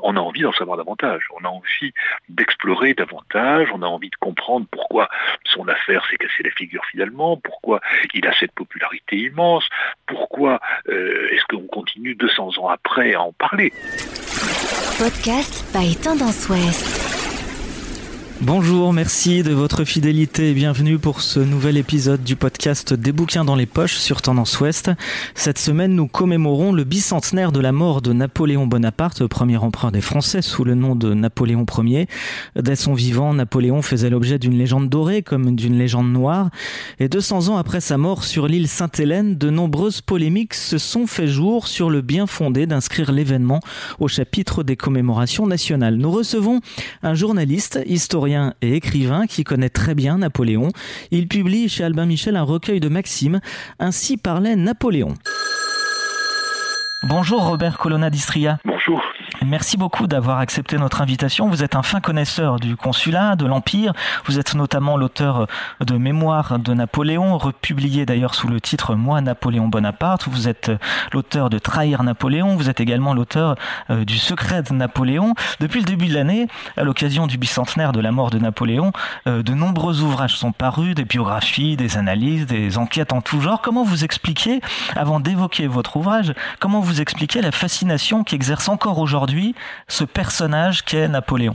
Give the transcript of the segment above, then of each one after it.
on a envie d'en savoir davantage, on a envie d'explorer davantage, on a envie de comprendre pourquoi son affaire s'est cassée la figure finalement, pourquoi il a cette popularité immense, pourquoi est-ce qu'on continue 200 ans après à en parler. Podcast by Tendance Ouest. Bonjour, merci de votre fidélité et bienvenue pour ce nouvel épisode du podcast Des bouquins dans les poches sur Tendance Ouest. Cette semaine, nous commémorons le bicentenaire de la mort de Napoléon Bonaparte, premier empereur des Français sous le nom de Napoléon Ier. Dès son vivant, Napoléon faisait l'objet d'une légende dorée comme d'une légende noire. Et 200 ans après sa mort sur l'île Sainte-Hélène, de nombreuses polémiques se sont fait jour sur le bien fondé d'inscrire l'événement au chapitre des commémorations nationales. Nous recevons un journaliste, historien et écrivain qui connaît très bien Napoléon. Il publie chez Albin Michel un recueil de maximes. Ainsi parlait Napoléon. Bonjour Robert Colonna d'Istria. Bonjour. Merci beaucoup d'avoir accepté notre invitation. Vous êtes un fin connaisseur du consulat, de l'Empire. Vous êtes notamment l'auteur de Mémoires de Napoléon, republié d'ailleurs sous le titre Moi, Napoléon Bonaparte. Vous êtes l'auteur de Trahir Napoléon. Vous êtes également l'auteur du Secret de Napoléon. Depuis le début de l'année, à l'occasion du bicentenaire de la mort de Napoléon, de nombreux ouvrages sont parus, des biographies, des analyses, des enquêtes en tout genre. Comment vous expliquez, avant d'évoquer votre ouvrage, comment vous expliquez la fascination qu'exerce encore aujourd'hui ce personnage qu'est Napoléon?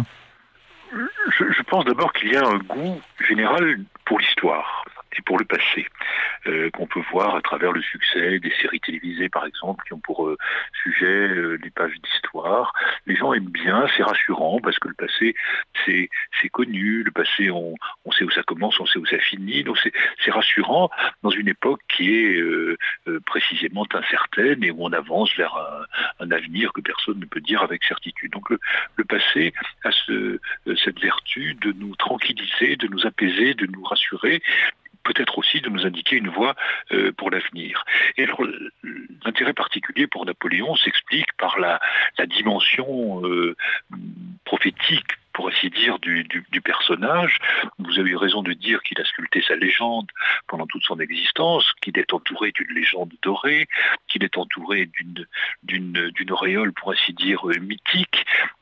Je pense d'abord qu'il y a un goût général pour l'histoire et pour le passé, qu'on peut voir à travers le succès des séries télévisées par exemple, qui ont pour sujet des pages d'histoire. Les gens aiment bien, c'est rassurant, parce que le passé c'est connu, le passé on sait où ça commence, on sait où ça finit, donc c'est rassurant dans une époque qui est précisément incertaine et où on avance vers un avenir que personne ne peut dire avec certitude. Donc le passé a cette vertu de nous tranquilliser, de nous apaiser, de nous rassurer, peut-être aussi de nous indiquer une voie pour l'avenir. Et alors, l'intérêt particulier pour Napoléon s'explique par la dimension prophétique, pour ainsi dire, du personnage. Vous avez eu raison de dire qu'il a sculpté sa légende pendant toute son existence, qu'il est entouré d'une légende dorée, qu'il est entouré d'une auréole, pour ainsi dire, mythique.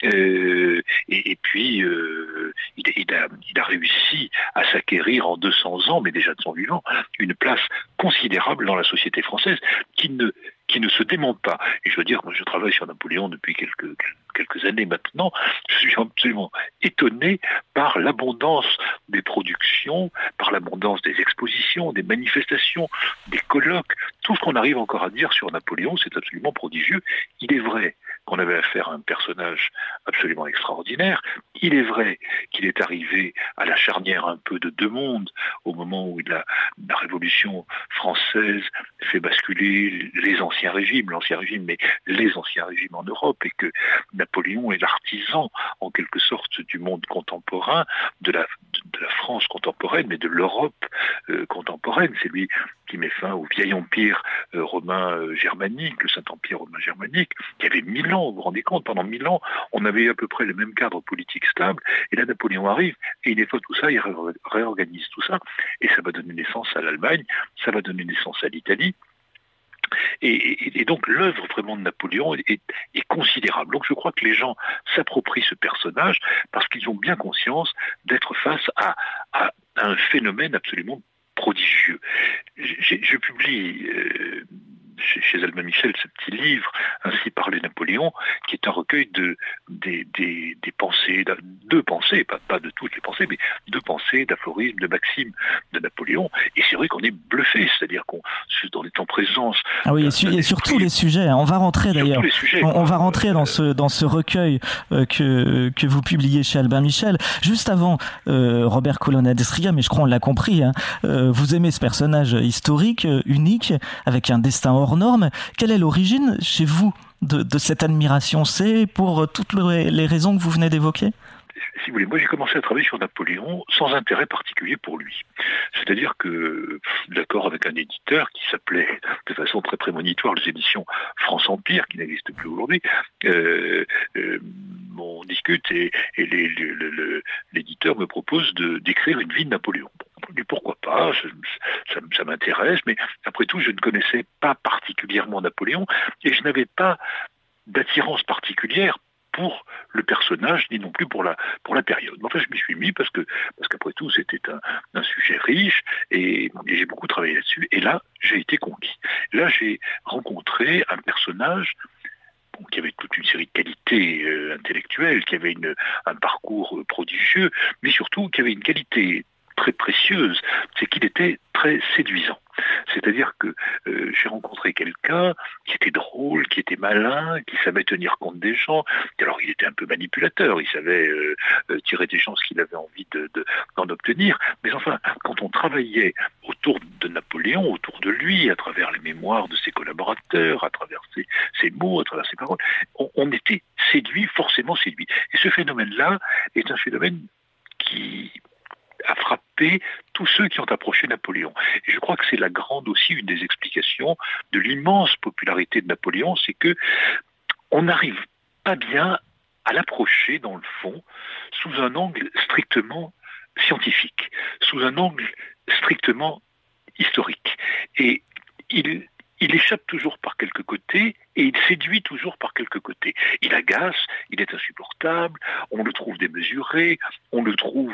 Et puis, il a réussi à s'acquérir en 200 ans, mais déjà de son vivant, une place considérable dans la société française qui ne se dément pas. Et je veux dire, moi je travaille sur Napoléon depuis quelques années maintenant, je suis absolument étonné par l'abondance des productions, par l'abondance des expositions, des manifestations, des colloques, tout ce qu'on arrive encore à dire sur Napoléon, c'est absolument prodigieux. Il est vrai qu'on avait affaire à un personnage absolument extraordinaire. Il est vrai qu'il est arrivé à la charnière un peu de deux mondes, au moment où la Révolution française fait basculer l'ancien régime, mais les anciens régimes en Europe, et que Napoléon est l'artisan, en quelque sorte, du monde contemporain, de la France contemporaine, mais de l'Europe contemporaine. C'est lui qui met fin au vieil empire romain germanique, le Saint-Empire romain germanique, qui avait 1000 ans, vous vous rendez compte, pendant 1000 ans, on avait à peu près le même cadre politique stable, et là Napoléon arrive, et il nettoie tout ça, il réorganise tout ça, et ça va donner naissance à l'Allemagne, ça va donner naissance à l'Italie. Et donc l'œuvre vraiment de Napoléon est considérable. Donc je crois que les gens s'approprient ce personnage parce qu'ils ont bien conscience d'être face à un phénomène absolument prodigieux. Je publie chez Albin Michel ce petit livre, Ainsi parlait Napoléon, qui est un recueil des pensées, deux pensées, pas de toutes les pensées, mais deux pensées, d'aphorismes, de maximes de Napoléon. Et c'est vrai qu'on est bluffé, c'est-à-dire qu'on est en présence. Ah oui, et sur tous les sujets. On va rentrer d'ailleurs. On va rentrer dans ce recueil que vous publiez chez Albin Michel. Juste avant, Robert Colonna d'Istria, mais je crois on l'a compris. Vous aimez ce personnage historique, unique, avec un destin hors norme. Quelle est l'origine chez vous de cette admiration? C'est pour toutes les raisons que vous venez d'évoquer? Si vous voulez, moi j'ai commencé à travailler sur Napoléon sans intérêt particulier pour lui. C'est-à-dire que, d'accord avec un éditeur qui s'appelait de façon très prémonitoire les éditions France Empire, qui n'existe plus aujourd'hui, on discute et l'éditeur me propose d'écrire une vie de Napoléon. Bon, je dis pourquoi pas, ça m'intéresse, mais après tout je ne connaissais pas particulièrement Napoléon et je n'avais pas d'attirance particulière pour le personnage, ni non plus pour la période. Enfin, je m'y suis mis parce qu'après tout, c'était un sujet riche et j'ai beaucoup travaillé là-dessus. Et là, j'ai été conquis. Là, j'ai rencontré un personnage qui avait toute une série de qualités intellectuelles, qui avait un parcours prodigieux, mais surtout qui avait une qualité très précieuse, c'est qu'il était très séduisant. C'est-à-dire que j'ai rencontré quelqu'un qui était drôle, qui était malin, qui savait tenir compte des gens. Alors il était un peu manipulateur, il savait tirer des gens ce qu'il avait envie d'en obtenir. Mais enfin, quand on travaillait autour de Napoléon, autour de lui, à travers les mémoires de ses collaborateurs, à travers ses mots, à travers ses paroles, on était séduit, forcément séduit. Et ce phénomène-là est un phénomène qui a frappé tous ceux qui ont approché Napoléon. Et je crois que c'est une des explications de l'immense popularité de Napoléon, c'est que on n'arrive pas bien à l'approcher, dans le fond, sous un angle strictement scientifique, sous un angle strictement historique. Et il échappe toujours par quelques côtés et il séduit toujours par quelques côtés. Il agace, il est insupportable, on le trouve démesuré, on lui trouve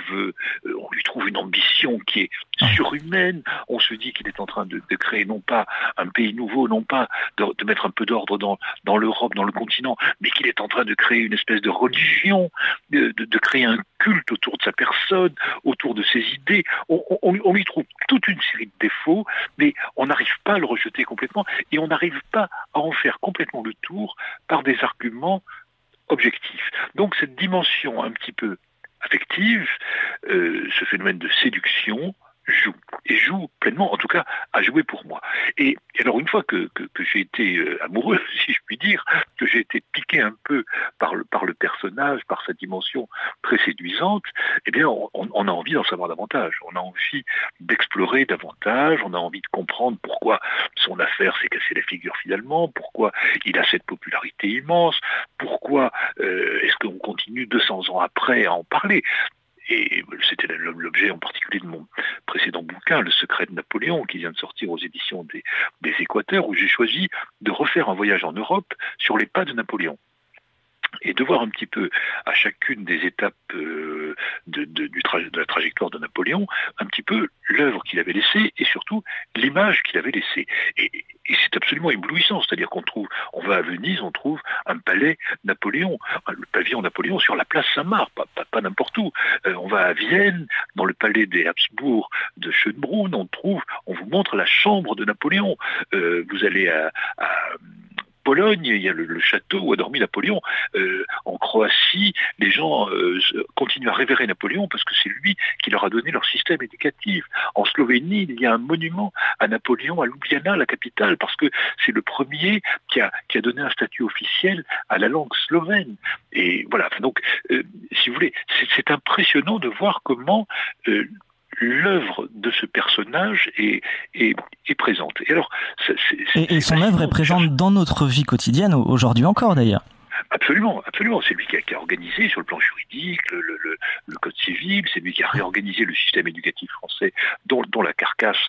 une ambition qui est surhumaine, on se dit qu'il est en train de créer non pas un pays nouveau, non pas de mettre un peu d'ordre dans l'Europe, dans le continent, mais qu'il est en train de créer une espèce de religion, de créer un culte autour de sa personne, autour de ses idées. On lui trouve toute une série de défauts, mais on n'arrive pas à le rejeter complètement et on n'arrive pas à en faire complètement le tour par des arguments objectifs. Donc cette dimension un petit peu affective, ce phénomène de séduction, joue pleinement, en tout cas a joué pour moi. Et alors une fois que j'ai été amoureux, si je puis dire, que j'ai été piqué un peu par le personnage, par sa dimension très séduisante, eh bien on a envie d'en savoir davantage, on a envie d'explorer davantage, on a envie de comprendre pourquoi son affaire s'est cassée la figure finalement, pourquoi il a cette popularité immense, pourquoi est-ce qu'on continue 200 ans après à en parler. Et c'était l'objet en particulier de mon précédent bouquin, Le secret de Napoléon, qui vient de sortir aux éditions des Équateurs, où j'ai choisi de refaire un voyage en Europe sur les pas de Napoléon. Et de voir un petit peu à chacune des étapes de la trajectoire de Napoléon, un petit peu l'œuvre qu'il avait laissée et surtout l'image qu'il avait laissée. Et c'est absolument éblouissant, c'est-à-dire on va à Venise, on trouve un palais Napoléon, le pavillon Napoléon sur la place Saint-Marc, pas n'importe où. On va à Vienne, dans le palais des Habsbourg de Schönbrunn, on vous montre la chambre de Napoléon. Vous allez à Pologne, il y a le château où a dormi Napoléon. En Croatie, les gens continuent à révérer Napoléon parce que c'est lui qui leur a donné leur système éducatif. En Slovénie, il y a un monument à Napoléon à Ljubljana, la capitale, parce que c'est le premier qui a donné un statut officiel à la langue slovène. Et voilà, donc, si vous voulez, c'est impressionnant de voir comment l'œuvre de ce personnage est présente. Et alors, et son œuvre est présente dans notre vie quotidienne, aujourd'hui encore d'ailleurs. Absolument, absolument. C'est lui qui a organisé sur le plan juridique le code civil, c'est lui qui a réorganisé le système éducatif français dont la carcasse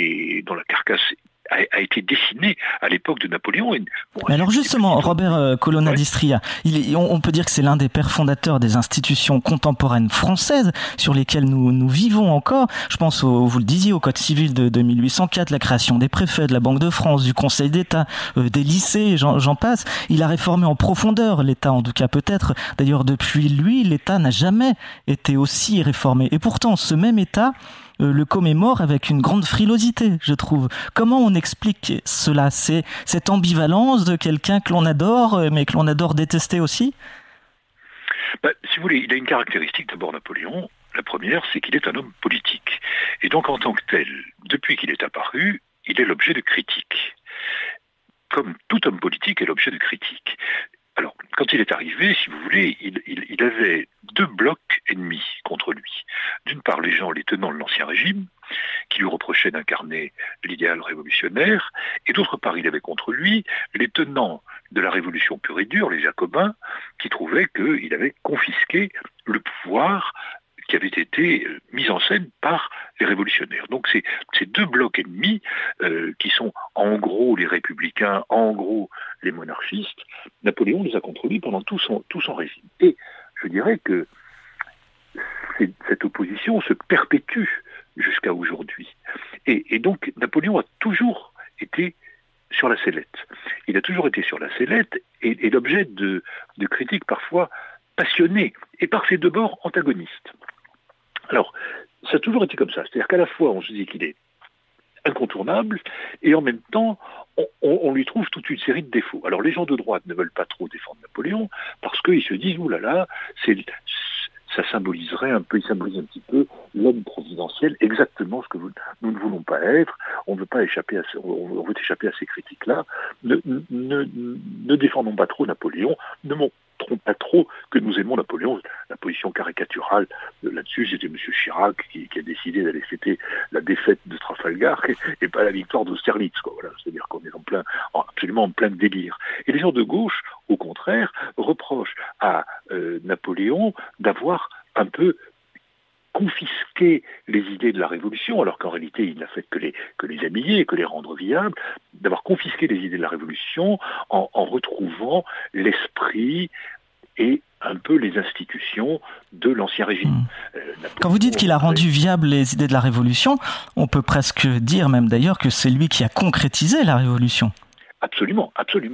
a été dessiné à l'époque de Napoléon. Alors justement, Robert Colonna d'Istria, on peut dire que c'est l'un des pères fondateurs des institutions contemporaines françaises sur lesquelles nous vivons encore. Je pense, vous le disiez, au Code civil de 1804, la création des préfets, de la Banque de France, du Conseil d'État, des lycées, j'en passe. Il a réformé en profondeur l'État, en tout cas peut-être. D'ailleurs, depuis lui, l'État n'a jamais été aussi réformé. Et pourtant, ce même État le commémore avec une grande frilosité, je trouve. Comment on explique cela? C'est cette ambivalence de quelqu'un que l'on adore, mais que l'on adore détester aussi? Si vous voulez, il a une caractéristique d'abord, Napoléon. La première, c'est qu'il est un homme politique. Et donc, en tant que tel, depuis qu'il est apparu, il est l'objet de critiques. Comme tout homme politique est l'objet de critiques. Alors, quand il est arrivé, si vous voulez, il avait deux blocs ennemis contre lui. D'une part, les tenants de l'Ancien Régime, qui lui reprochaient d'incarner l'idéal révolutionnaire, et d'autre part, il avait contre lui les tenants de la Révolution pure et dure, les Jacobins, qui trouvaient qu'il avait confisqué le pouvoir qui avait été mise en scène par les révolutionnaires. Donc c'est ces deux blocs ennemis qui sont en gros les républicains, en gros les monarchistes. Napoléon les a contrôlés pendant tout son régime. Et je dirais que cette opposition se perpétue jusqu'à aujourd'hui. Et donc Napoléon a toujours été sur la sellette. Il a toujours été sur la sellette et l'objet de critiques parfois passionnées et par ses deux bords antagonistes. Alors, ça a toujours été comme ça. C'est-à-dire qu'à la fois, on se dit qu'il est incontournable et en même temps, on lui trouve toute une série de défauts. Alors, les gens de droite ne veulent pas trop défendre Napoléon parce qu'ils se disent, oulala, ça symboliserait un peu, il symbolise un petit peu l'homme providentiel, exactement ce que nous ne voulons pas être. On veut échapper à ces critiques-là. Ne défendons pas trop Napoléon, ne montrons pas trop que nous aimons Napoléon. La position caricaturale là-dessus, c'était M. Chirac qui a décidé d'aller fêter la défaite de Trafalgar et pas la victoire d'Austerlitz. Voilà. C'est-à-dire qu'on est absolument en plein délire. Et les gens de gauche, au contraire, reprochent à Napoléon d'avoir un peu confisquer les idées de la Révolution, alors qu'en réalité il n'a fait que les habiller, que les rendre viables, d'avoir confisqué les idées de la Révolution en retrouvant l'esprit et un peu les institutions de l'Ancien Régime. Quand vous dites qu'il a rendu viables les idées de la Révolution, on peut presque dire même d'ailleurs que c'est lui qui a concrétisé la Révolution. Absolument.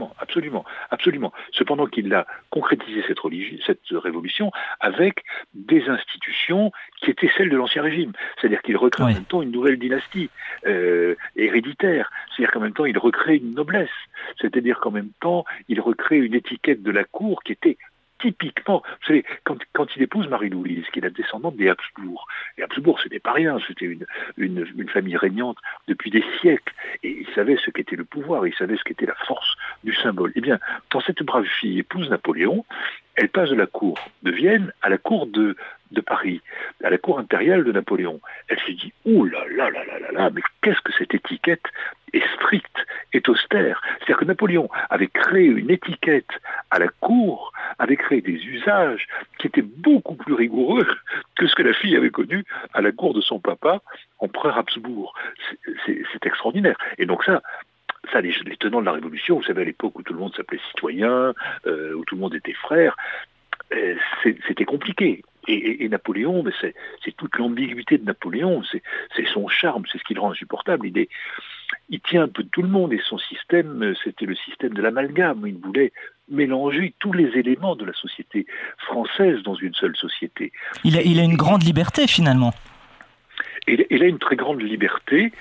Cependant qu'il a concrétisé cette révolution avec des institutions qui étaient celles de l'Ancien Régime. C'est-à-dire qu'il recrée en même temps une nouvelle dynastie héréditaire. C'est-à-dire qu'en même temps, il recrée une noblesse. C'est-à-dire qu'en même temps, il recrée une étiquette de la cour qui était typiquement, vous savez, quand il épouse Marie-Louise, qui est la descendante des Habsbourg, et Habsbourg, ce n'est pas rien, c'était une famille régnante depuis des siècles, et il savait ce qu'était le pouvoir, il savait ce qu'était la force du symbole. Eh bien, quand cette brave fille épouse Napoléon, elle passe de la cour de Vienne à la cour de Paris, à la cour impériale de Napoléon. Elle se dit, ouh là là là là là là, mais qu'est-ce que cette étiquette est stricte, est austère. C'est-à-dire que Napoléon avait créé une étiquette à la cour, avait créé des usages qui étaient beaucoup plus rigoureux que ce que la fille avait connu à la cour de son papa, empereur Habsbourg. C'est extraordinaire. Et donc ça, les tenants de la Révolution, vous savez, à l'époque où tout le monde s'appelait citoyen, où tout le monde était frère, c'était compliqué. Et Napoléon, mais c'est toute l'ambiguïté de Napoléon, c'est son charme, c'est ce qui le rend insupportable. Il tient un peu de tout le monde et son système, c'était le système de l'amalgame. Il voulait mélanger tous les éléments de la société française dans une seule société. Il a une grande liberté finalement. Il a une très grande liberté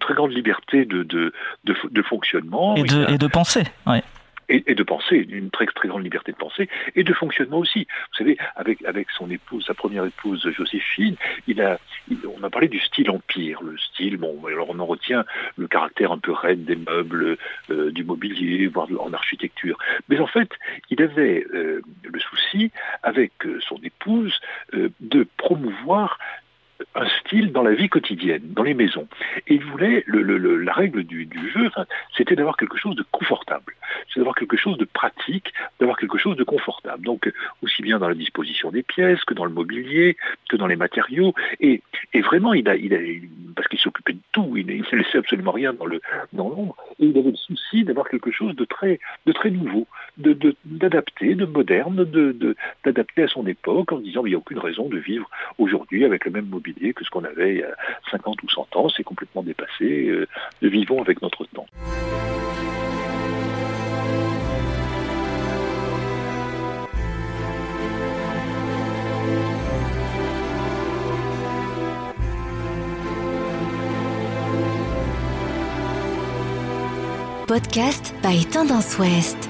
de fonctionnement. Et de pensée, oui. Et de penser, une très très grande liberté de penser et de fonctionnement aussi. Vous savez, avec son épouse, sa première épouse Joséphine, on a parlé du style empire, le style. Bon, alors on en retient le caractère un peu raide des meubles, du mobilier, voire en architecture. Mais en fait, il avait le souci avec son épouse de promouvoir un style dans la vie quotidienne, dans les maisons. Et il voulait, la règle du jeu, c'était d'avoir quelque chose de confortable. C'est d'avoir quelque chose de pratique, d'avoir quelque chose de confortable. Donc, aussi bien dans la disposition des pièces, que dans le mobilier, que dans les matériaux. Et vraiment, parce qu'il s'occupait de tout, il ne laissait absolument rien dans l'ombre. Et il avait le souci d'avoir quelque chose de très nouveau, d'adapter, de moderne, d'adapter à son époque, en disant, il n'y a aucune raison de vivre aujourd'hui avec le même mobilier que ce qu'on avait il y a 50 ou 100 ans, c'est complètement dépassé, vivons avec notre temps. Podcast by Tendance Ouest.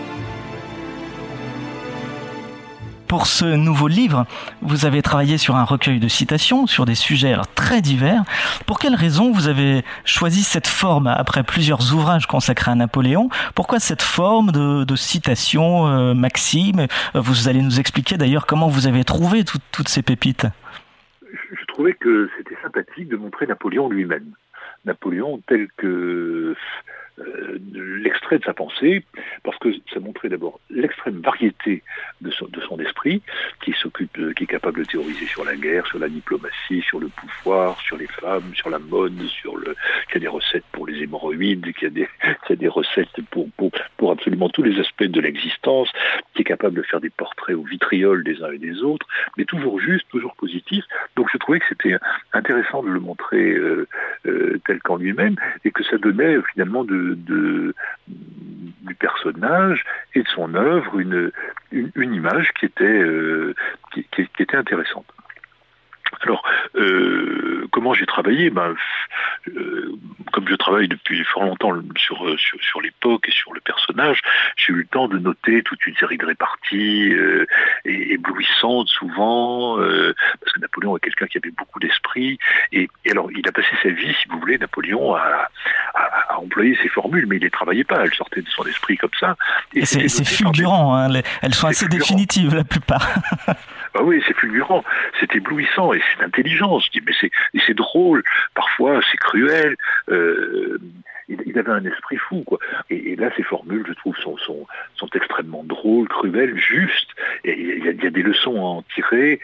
Pour ce nouveau livre, vous avez travaillé sur un recueil de citations sur des sujets très divers. Pour quelles raisons vous avez choisi cette forme après plusieurs ouvrages consacrés à Napoléon? Pourquoi cette forme de citations, maximes? Vous allez nous expliquer d'ailleurs comment vous avez trouvé toutes ces pépites. Je trouvais que c'était sympathique de montrer Napoléon lui-même. Napoléon tel que l'extrait de sa pensée, parce que ça montrait d'abord l'extrême variété de son esprit, qui qui est capable de théoriser sur la guerre, sur la diplomatie, sur le pouvoir, sur les femmes, sur la mode, qui a des recettes pour les hémorroïdes, qui a des recettes pour absolument tous les aspects de l'existence, qui est capable de faire des portraits au vitriol des uns et des autres, mais toujours juste, toujours positif. Donc je trouvais que c'était intéressant de le montrer tel qu'en lui-même, et que ça donnait finalement du personnage et de son œuvre une image qui était intéressante. Alors, comment j'ai travaillé? Comme je travaille depuis fort longtemps sur l'époque et sur le personnage, j'ai eu le temps de noter toute une série de réparties éblouissantes souvent, parce que Napoléon est quelqu'un qui avait beaucoup d'esprit, et alors il a passé sa vie, si vous voulez, Napoléon, à employer ces formules, mais il ne les travaillait pas, elles sortaient de son esprit comme ça. Et c'est fulgurant, hein, elles sont assez définitives la plupart. Ah oui, c'est fulgurant, c'est éblouissant et c'est intelligent. Je dis, mais c'est drôle, parfois c'est cruel. Il avait un esprit fou, quoi. Et là, ces formules, je trouve, sont extrêmement drôles, cruelles, justes. Et il y a des leçons à en tirer.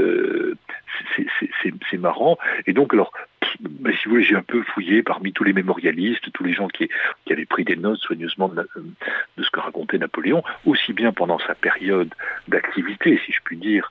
C'est marrant. Et donc, alors, si vous voulez, j'ai un peu fouillé parmi tous les mémorialistes, tous les gens qui avaient pris des notes soigneusement de ce que racontait Napoléon, aussi bien pendant sa période d'activité, si je puis dire,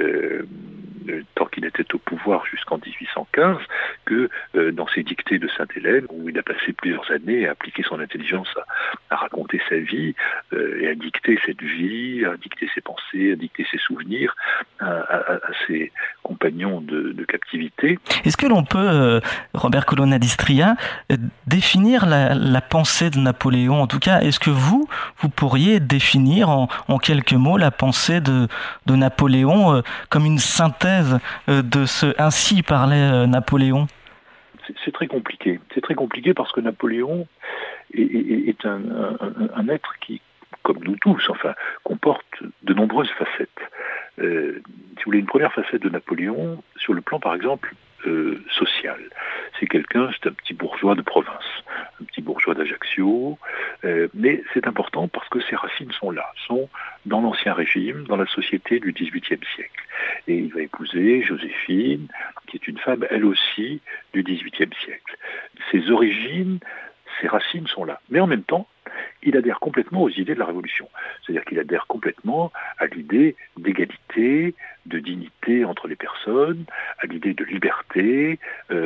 tant qu'il était au pouvoir jusqu'en 1815, que dans ses dictées de Sainte-Hélène, où il a passé plusieurs années à appliquer son intelligence à raconter sa vie, et à dicter cette vie, à dicter ses pensées, à dicter ses souvenirs à ses compagnons de captivité. Est-ce que l'on peut, Robert Colonna d'Istria, définir la pensée de Napoléon? En tout cas, est-ce que vous pourriez définir en quelques mots la pensée de Napoléon comme une synthèse de ce ainsi parlait Napoléon? C'est très compliqué. C'est très compliqué parce que Napoléon est un être qui, comme nous tous, enfin, comporte de nombreuses facettes. Si vous voulez, une première facette de Napoléon, sur le plan, par exemple, social. C'est un petit bourgeois de province, un petit bourgeois d'Ajaccio, mais c'est important parce que ses racines sont là, sont dans l'Ancien Régime, dans la société du XVIIIe siècle. Et il va épouser Joséphine, qui est une femme, elle aussi, du XVIIIe siècle. Ses origines, ses racines sont là. Mais en même temps, il adhère complètement aux idées de la Révolution. C'est-à-dire qu'il adhère complètement à l'idée d'égalité, de dignité entre les personnes, à l'idée de liberté,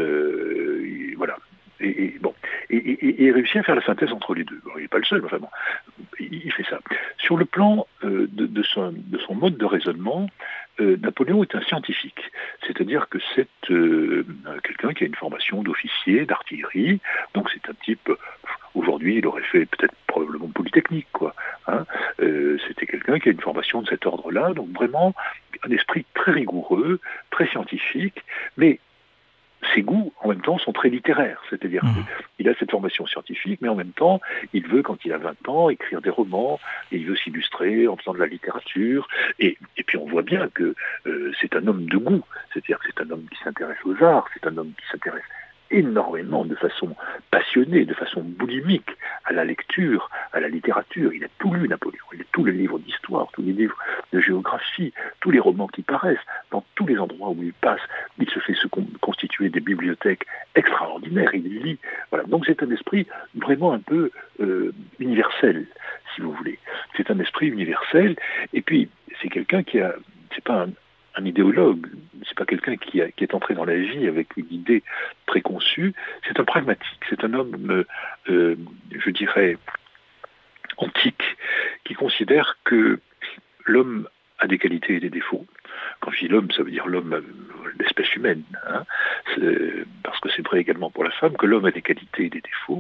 voilà. Et il réussit à faire la synthèse entre les deux. Bon, il n'est pas le seul, enfin bon, il fait ça. Sur le plan de son mode de raisonnement, Napoléon est un scientifique, c'est-à-dire que c'est quelqu'un qui a une formation d'officier d'artillerie, donc c'est un type, aujourd'hui il aurait fait peut-être probablement Polytechnique, quoi. Hein. C'était quelqu'un qui a une formation de cet ordre-là, donc vraiment un esprit très rigoureux, très scientifique, mais ses goûts, en même temps, sont très littéraires. C'est-à-dire qu'il a cette formation scientifique, mais en même temps, il veut, quand il a 20 ans, écrire des romans, et il veut s'illustrer en faisant de la littérature. Et puis on voit bien que c'est un homme de goût. C'est-à-dire que c'est un homme qui s'intéresse aux arts, c'est un homme qui s'intéresse énormément, de façon passionnée, de façon boulimique, à la lecture, à la littérature. Il a tout lu, Napoléon. Il a tous les livres d'histoire, tous les livres de géographie, tous les romans qui paraissent, dans tous les endroits où il passe. Il se fait constituer des bibliothèques extraordinaires. Il lit. Voilà. Donc c'est un esprit vraiment un peu universel, si vous voulez. C'est un esprit universel. Et puis, c'est quelqu'un c'est pas un idéologue, c'est pas quelqu'un qui est entré dans la vie avec une idée préconçue, c'est un pragmatique, c'est un homme, je dirais, antique, qui considère que l'homme a des qualités et des défauts. Quand je dis l'homme, ça veut dire l'homme, l'espèce humaine, hein, parce que c'est vrai également pour la femme, que l'homme a des qualités et des défauts,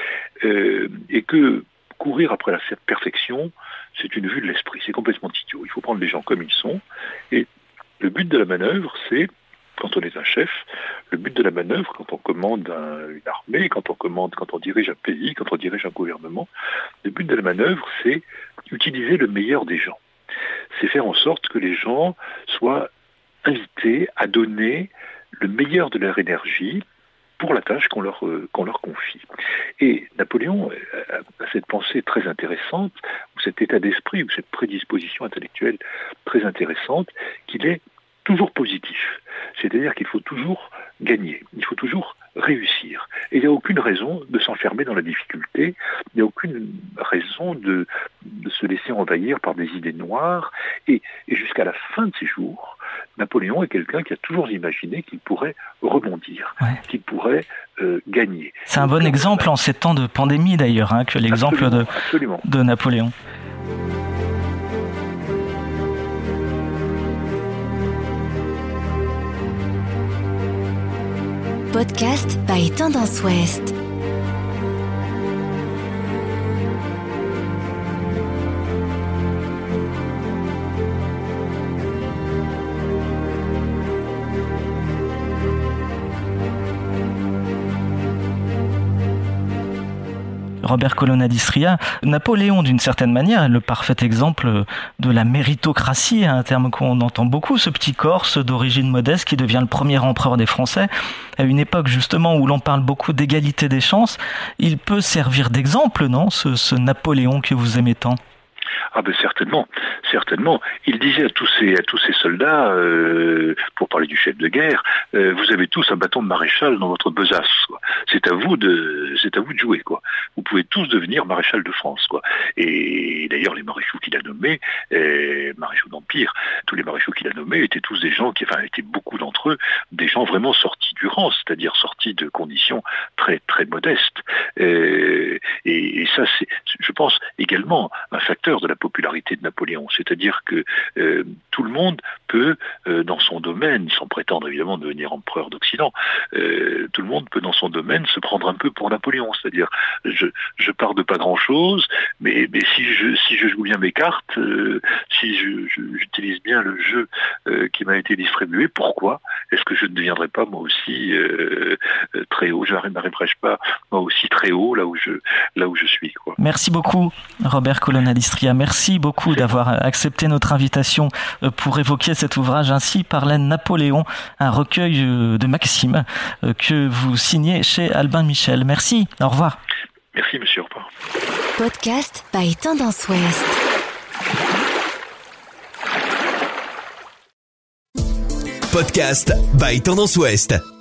et que courir après la perfection, c'est une vue de l'esprit, c'est complètement idiot. Il faut prendre les gens comme ils sont, et le but de la manœuvre, c'est, quand on est un chef, le but de la manœuvre, quand on commande une armée, quand on dirige un pays, quand on dirige un gouvernement, le but de la manœuvre, c'est utiliser le meilleur des gens. C'est faire en sorte que les gens soient invités à donner le meilleur de leur énergie pour la tâche qu'on leur confie. Et Napoléon a cette pensée très intéressante, ou cet état d'esprit, ou cette prédisposition intellectuelle très intéressante, qu'il est toujours positif. C'est-à-dire qu'il faut toujours gagner, il faut toujours réussir. Et il n'y a aucune raison de s'enfermer dans la difficulté, il n'y a aucune raison de se laisser envahir par des idées noires. Et jusqu'à la fin de ses jours, Napoléon est quelqu'un qui a toujours imaginé qu'il pourrait rebondir, qu'il pourrait gagner. C'est un bon exemple en ces temps de pandémie d'ailleurs, que l'exemple de Napoléon. Podcast by Tendance Ouest. Robert Colonna-Distria, Napoléon d'une certaine manière est le parfait exemple de la méritocratie, un terme qu'on entend beaucoup, ce petit Corse d'origine modeste qui devient le premier empereur des Français. À une époque justement où l'on parle beaucoup d'égalité des chances, il peut servir d'exemple, non, ce Napoléon que vous aimez tant ? Ah ben certainement. Il disait à tous ces soldats, pour parler du chef de guerre, vous avez tous un bâton de maréchal dans votre besace, quoi. C'est à vous de jouer, quoi. Vous pouvez tous devenir maréchal de France, quoi. Et d'ailleurs les maréchaux qu'il a nommés, maréchaux d'Empire, tous les maréchaux qu'il a nommés étaient tous des gens étaient beaucoup d'entre eux des gens vraiment sortis du rang, c'est-à-dire sortis de conditions très très modestes. Et ça c'est, je pense, également un facteur de la popularité de Napoléon, c'est-à-dire que tout le monde peut, dans son domaine, sans prétendre évidemment devenir empereur d'Occident, tout le monde peut dans son domaine se prendre un peu pour Napoléon, c'est-à-dire je pars de pas grand-chose, mais si je joue bien mes cartes, si j'utilise bien le jeu qui m'a été distribué, pourquoi est-ce que je ne deviendrai pas moi aussi très haut, je n'arriverai pas moi aussi très haut là où je suis, quoi. Merci beaucoup Robert Colonna-Distria, merci beaucoup d'avoir accepté notre invitation pour évoquer cet ouvrage Ainsi parlait Napoléon, un recueil de maximes que vous signez chez Albin Michel. Merci, au revoir. Merci monsieur, au revoir. Podcast by Tendance Ouest. Podcast by Tendance Ouest.